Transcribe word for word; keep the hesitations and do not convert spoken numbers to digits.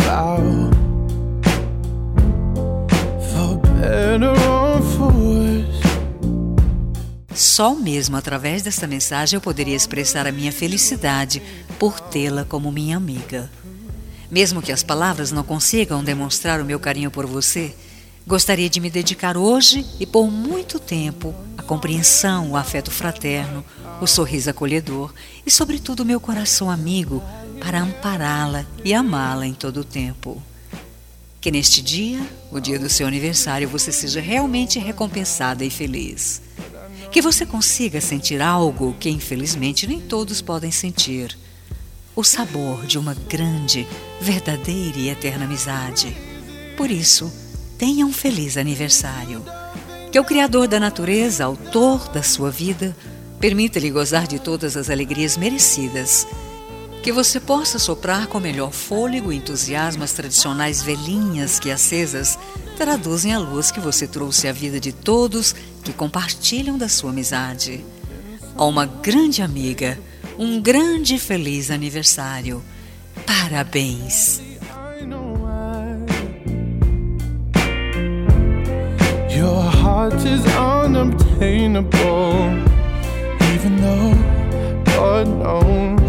about, for better or for worse. Só mesmo através desta mensagem eu poderia expressar a minha felicidade por tê-la como minha amiga. Mesmo que as palavras não consigam demonstrar o meu carinho por você, gostaria de me dedicar hoje e por muito tempo à compreensão, o afeto fraterno, o sorriso acolhedor e, sobretudo, o meu coração amigo para ampará-la e amá-la em todo o tempo. Que neste dia, o dia do seu aniversário, você seja realmente recompensada e feliz. Que você consiga sentir algo que, infelizmente, nem todos podem sentir. O sabor de uma grande, verdadeira e eterna amizade. Por isso, tenha um feliz aniversário. Que o Criador da natureza, autor da sua vida, permita-lhe gozar de todas as alegrias merecidas. Que você possa soprar com melhor fôlego e entusiasmo as tradicionais velhinhas que, acesas, traduzem a luz que você trouxe à vida de todos que compartilham da sua amizade. A uma grande amiga, um grande e feliz aniversário. Parabéns! Your heart is unobtainable, even though God knows